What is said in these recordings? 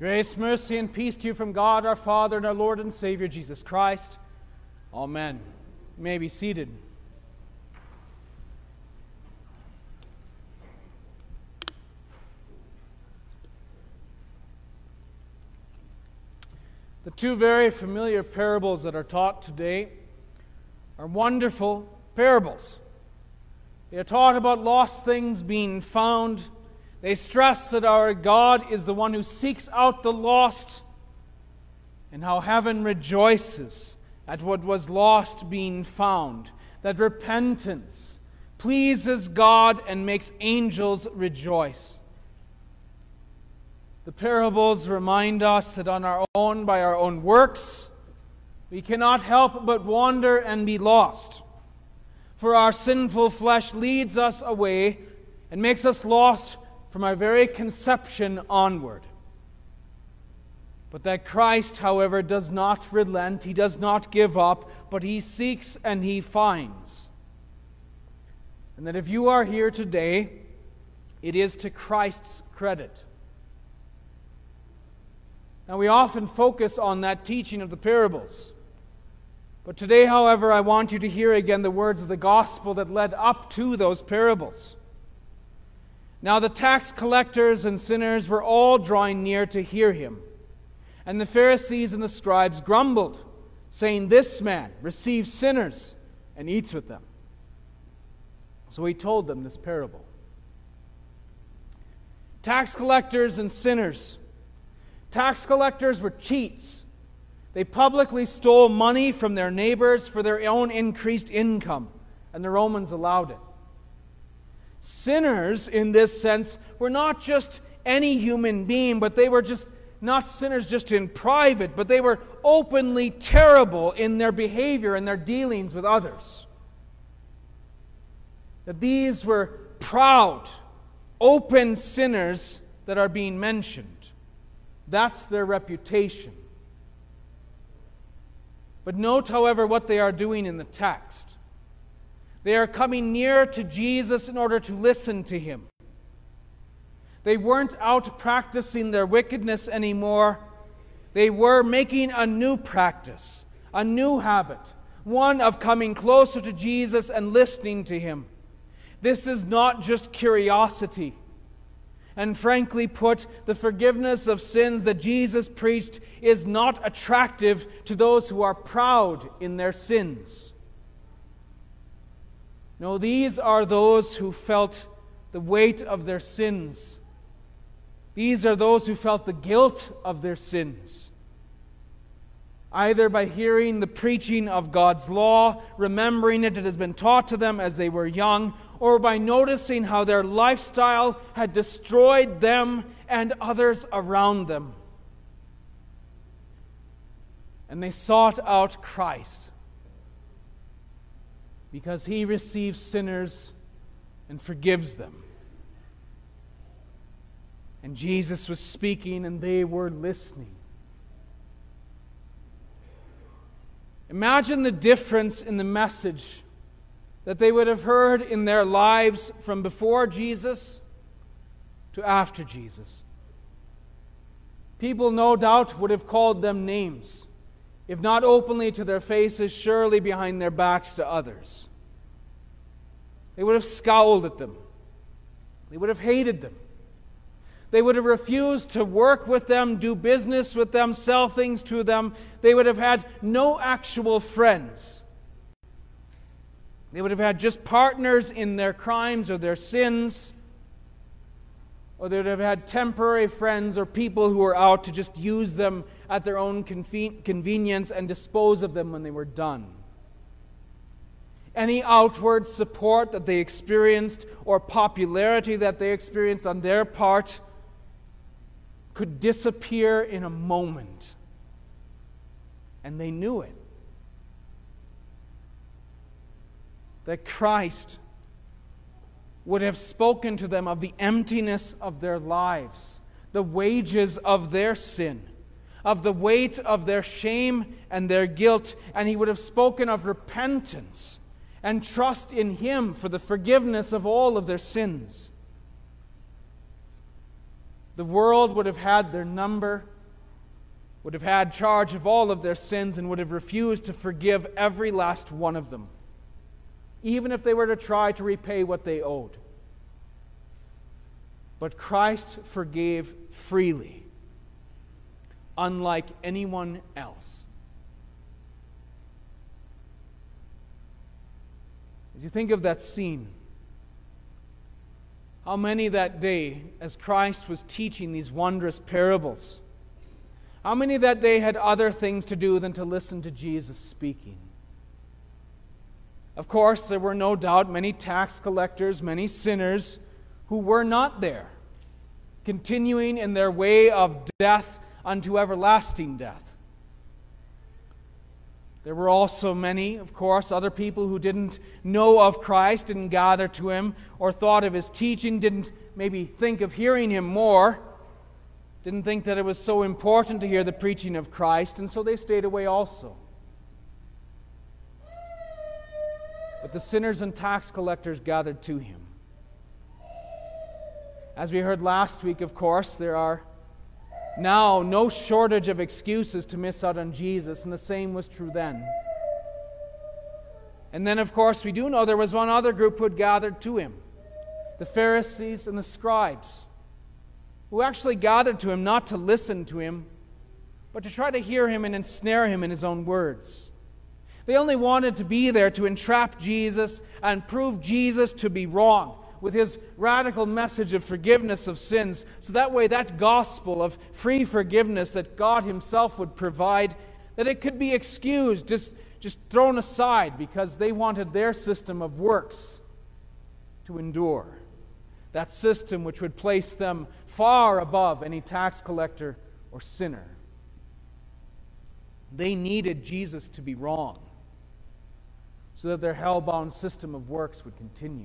Grace, mercy, and peace to you from God our Father and our Lord and Savior Jesus Christ. Amen. You may be seated. The two very familiar parables that are taught today are wonderful parables. They are taught about lost things being found. They stress that our God is the one who seeks out the lost, and how heaven rejoices at what was lost being found. That repentance pleases God and makes angels rejoice. The parables remind us that by our own works, we cannot help but wander and be lost. For our sinful flesh leads us away and makes us lost from our very conception onward. But that Christ, however, does not relent, He does not give up, but He seeks and He finds. And that if you are here today, it is to Christ's credit. Now, we often focus on that teaching of the parables. But today, however, I want you to hear again the words of the gospel that led up to those parables. Now the tax collectors and sinners were all drawing near to hear him. And the Pharisees and the scribes grumbled, saying, "This man receives sinners and eats with them." So he told them this parable. Tax collectors and sinners. Tax collectors were cheats. They publicly stole money from their neighbors for their own increased income, and the Romans allowed it. Sinners, in this sense, were not just any human being, but they were just not sinners just in private, but they were openly terrible in their behavior and their dealings with others. That these were proud, open sinners that are being mentioned. That's their reputation. But note, however, what they are doing in the text. They are coming near to Jesus in order to listen to Him. They weren't out practicing their wickedness anymore. They were making a new practice, a new habit, one of coming closer to Jesus and listening to Him. This is not just curiosity. And frankly put, the forgiveness of sins that Jesus preached is not attractive to those who are proud in their sins. No, these are those who felt the weight of their sins. These are those who felt the guilt of their sins. Either by hearing the preaching of God's law, remembering it has been taught to them as they were young, or by noticing how their lifestyle had destroyed them and others around them. And they sought out Christ because He receives sinners and forgives them. And Jesus was speaking and they were listening. Imagine the difference in the message that they would have heard in their lives from before Jesus to after Jesus. People, no doubt, would have called them names, if not openly to their faces, surely behind their backs to others. They would have scowled at them. They would have hated them. They would have refused to work with them, do business with them, sell things to them. They would have had no actual friends. They would have had just partners in their crimes or their sins. Or they would have had temporary friends or people who were out to just use them at their own convenience and dispose of them when they were done. Any outward support that they experienced or popularity that they experienced on their part could disappear in a moment. And they knew it. That Christ would have spoken to them of the emptiness of their lives, the wages of their sin, of the weight of their shame and their guilt, and He would have spoken of repentance and trust in Him for the forgiveness of all of their sins. the world would have had their number, would have had charge of all of their sins, and would have refused to forgive every last one of them, even if they were to try to repay what they owed. But Christ forgave freely, unlike anyone else. As you think of that scene, how many that day, as Christ was teaching these wondrous parables, how many that day had other things to do than to listen to Jesus speaking? Of course, there were no doubt many tax collectors, many sinners who were not there, continuing in their way of death unto everlasting death. There were also many, of course, other people who didn't know of Christ, didn't gather to Him, or thought of His teaching, didn't maybe think of hearing Him more, didn't think that it was so important to hear the preaching of Christ, and so they stayed away also. But the sinners and tax collectors gathered to Him. As we heard last week, of course, there are now no shortage of excuses to miss out on Jesus, and the same was true then. And then, of course, we do know there was one other group who had gathered to Him, the Pharisees and the scribes, who actually gathered to Him not to listen to Him, but to try to hear Him and ensnare Him in His own words. They only wanted to be there to entrap Jesus and prove Jesus to be wrong with His radical message of forgiveness of sins, so that way that gospel of free forgiveness that God Himself would provide, that it could be excused, just thrown aside, because they wanted their system of works to endure. That system which would place them far above any tax collector or sinner. They needed Jesus to be wrong, so that their hell-bound system of works would continue.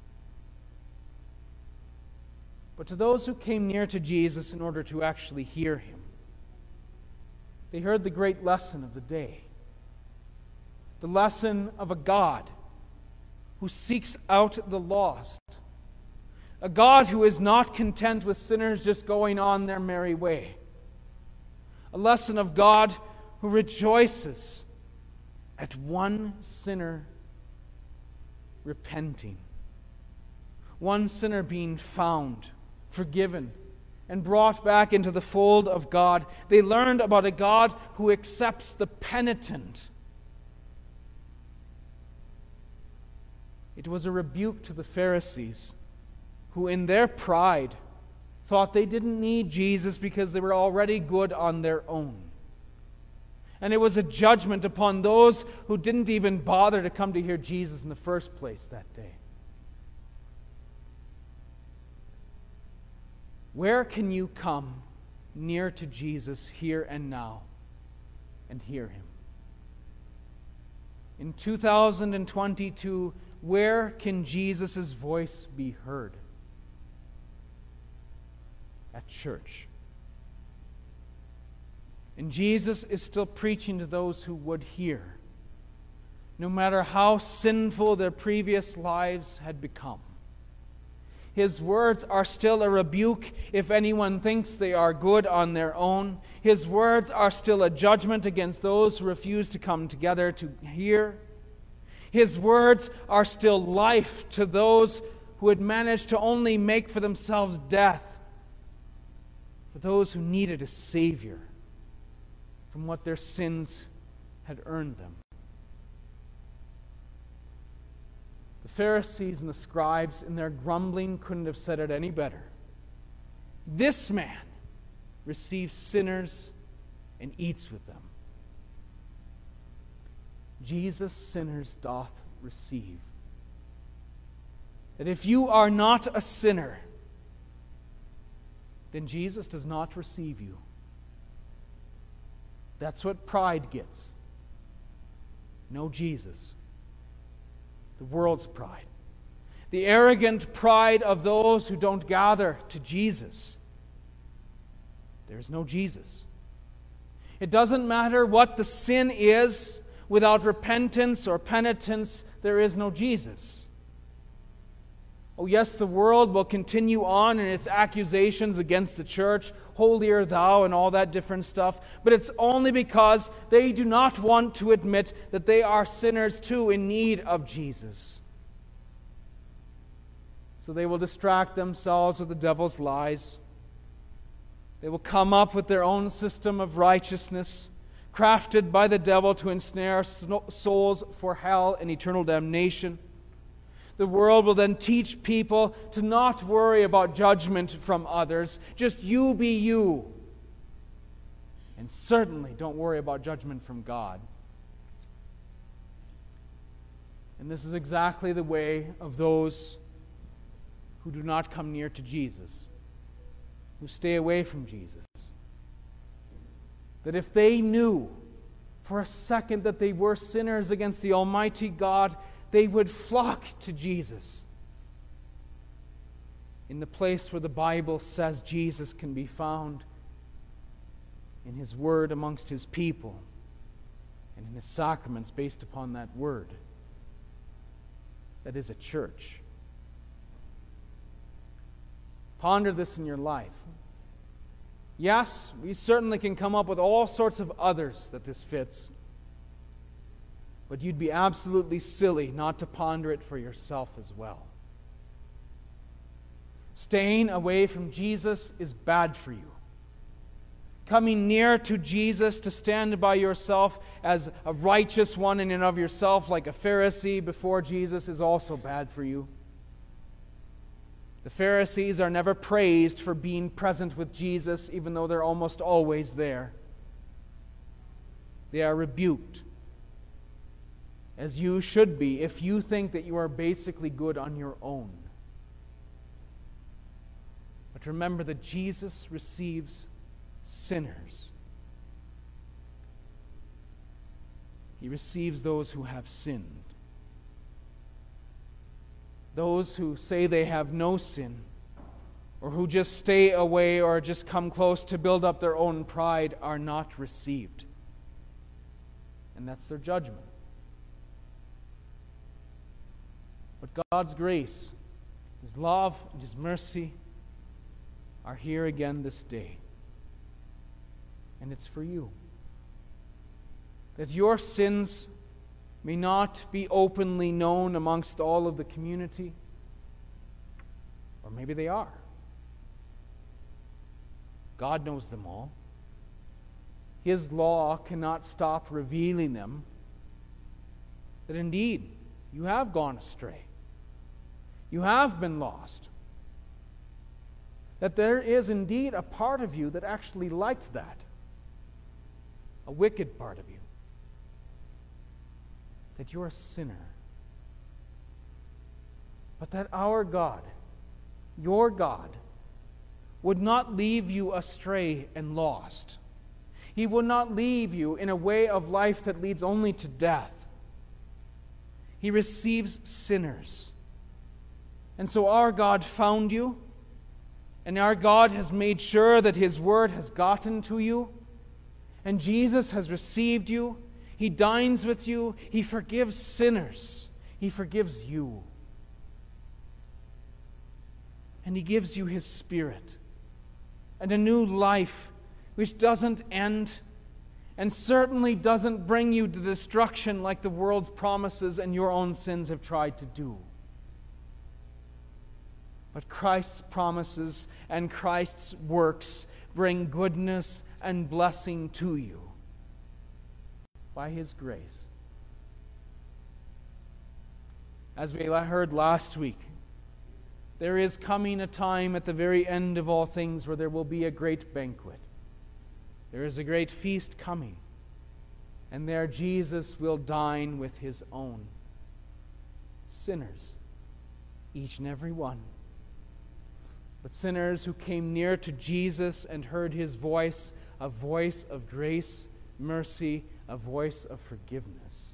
But to those who came near to Jesus in order to actually hear Him, they heard the great lesson of the day. The lesson of a God who seeks out the lost. A God who is not content with sinners just going on their merry way. A lesson of God who rejoices at one sinner repenting. One sinner being found, forgiven, and brought back into the fold of God. They learned about a God who accepts the penitent. It was a rebuke to the Pharisees, who in their pride thought they didn't need Jesus because they were already good on their own. And it was a judgment upon those who didn't even bother to come to hear Jesus in the first place that day. Where can you come near to Jesus here and now and hear Him? In 2022, where can Jesus' voice be heard? At church. And Jesus is still preaching to those who would hear, no matter how sinful their previous lives had become. His words are still a rebuke if anyone thinks they are good on their own. His words are still a judgment against those who refuse to come together to hear. His words are still life to those who had managed to only make for themselves death, for those who needed a Savior from what their sins had earned them. The Pharisees and the scribes, in their grumbling, couldn't have said it any better. This man receives sinners and eats with them. Jesus sinners doth receive. That if you are not a sinner, then Jesus does not receive you. That's what pride gets. No Jesus. The world's pride. The arrogant pride of those who don't gather to Jesus. There's no Jesus. It doesn't matter what the sin is, without repentance or penitence, there is no Jesus. Oh, yes, the world will continue on in its accusations against the church, holier thou, and all that different stuff, but it's only because they do not want to admit that they are sinners too in need of Jesus. So they will distract themselves with the devil's lies. They will come up with their own system of righteousness, crafted by the devil to ensnare souls for hell and eternal damnation. The world will then teach people to not worry about judgment from others. Just you be you. And certainly don't worry about judgment from God. And this is exactly the way of those who do not come near to Jesus, who stay away from Jesus. That if they knew for a second that they were sinners against the Almighty God, they would flock to Jesus in the place where the Bible says Jesus can be found, in His Word amongst His people, and in His sacraments based upon that Word. That is a church. Ponder this in your life. Yes, we certainly can come up with all sorts of others that this fits. But you'd be absolutely silly not to ponder it for yourself as well. Staying away from Jesus is bad for you. Coming near to Jesus to stand by yourself as a righteous one in and of yourself, like a Pharisee before Jesus, is also bad for you. The Pharisees are never praised for being present with Jesus, even though they're almost always there. They are rebuked, as you should be, if you think that you are basically good on your own. But remember that Jesus receives sinners. He receives those who have sinned. Those who say they have no sin, or who just stay away or just come close to build up their own pride, are not received. And that's their judgment. But God's grace, His love, and His mercy are here again this day. And it's for you. That your sins may not be openly known amongst all of the community, or maybe they are. God knows them all. His law cannot stop revealing them. That indeed, you have gone astray. You have been lost. That there is indeed a part of you that actually liked that. A wicked part of you. That you're a sinner. But that our God, your God, would not leave you astray and lost. He would not leave you in a way of life that leads only to death. He receives sinners. And so our God found you, and our God has made sure that His Word has gotten to you, and Jesus has received you. He dines with you. He forgives sinners. He forgives you. And He gives you His Spirit and a new life which doesn't end and certainly doesn't bring you to destruction like the world's promises and your own sins have tried to do. But Christ's promises and Christ's works bring goodness and blessing to you by His grace. As we heard last week, there is coming a time at the very end of all things where there will be a great banquet. There is a great feast coming, and there Jesus will dine with His own sinners, each and every one. But sinners who came near to Jesus and heard His voice, a voice of grace, mercy, a voice of forgiveness.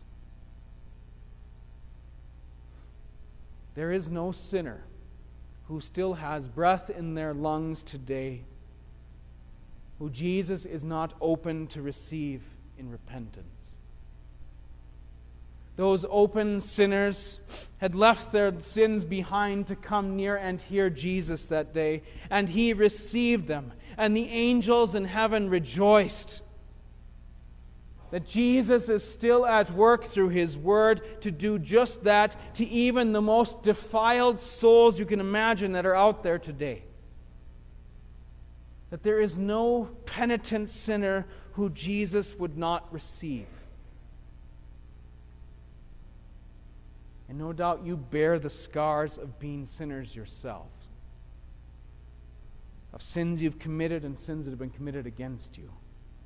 There is no sinner who still has breath in their lungs today who Jesus is not open to receive in repentance. Those open sinners had left their sins behind to come near and hear Jesus that day, and He received them, and the angels in heaven rejoiced that Jesus is still at work through His Word to do just that to even the most defiled souls you can imagine that are out there today. That there is no penitent sinner who Jesus would not receive. And no doubt you bear the scars of being sinners yourselves, of sins you've committed and sins that have been committed against you.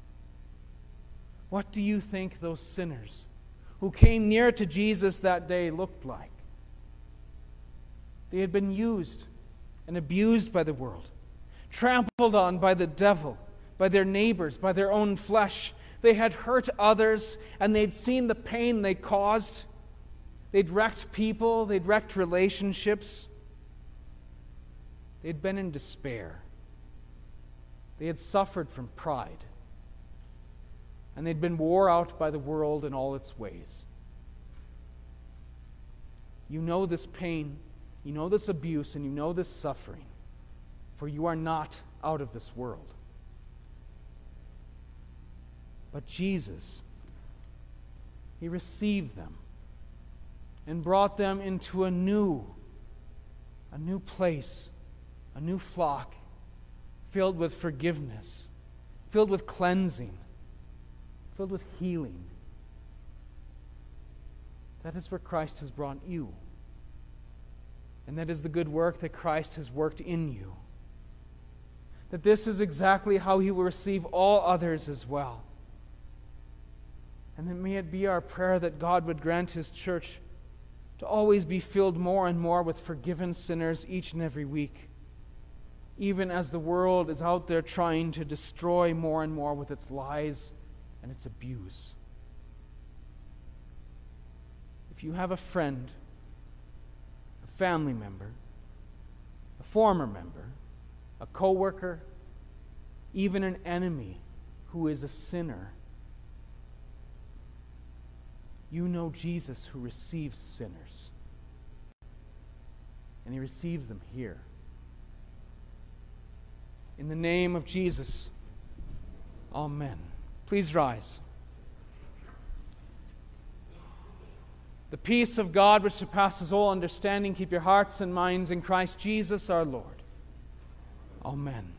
What do you think those sinners who came near to Jesus that day looked like? They had been used and abused by the world, trampled on by the devil, by their neighbors, by their own flesh. They had hurt others, and they'd seen the pain they caused. They'd wrecked people, they'd wrecked relationships. They'd been in despair. They had suffered from pride. And they'd been wore out by the world in all its ways. You know this pain, you know this abuse, and you know this suffering, for you are not out of this world. But Jesus, He received them and brought them into a new place, a new flock, filled with forgiveness, filled with cleansing, filled with healing. That is where Christ has brought you. And that is the good work that Christ has worked in you. That this is exactly how He will receive all others as well. And that may it be our prayer that God would grant His church to always be filled more and more with forgiven sinners each and every week, even as the world is out there trying to destroy more and more with its lies and its abuse. If you have a friend, a family member, a former member, a co-worker, even an enemy who is a sinner, you know Jesus who receives sinners. And He receives them here. In the name of Jesus, amen. Please rise. The peace of God which surpasses all understanding, keep your hearts and minds in Christ Jesus our Lord. Amen.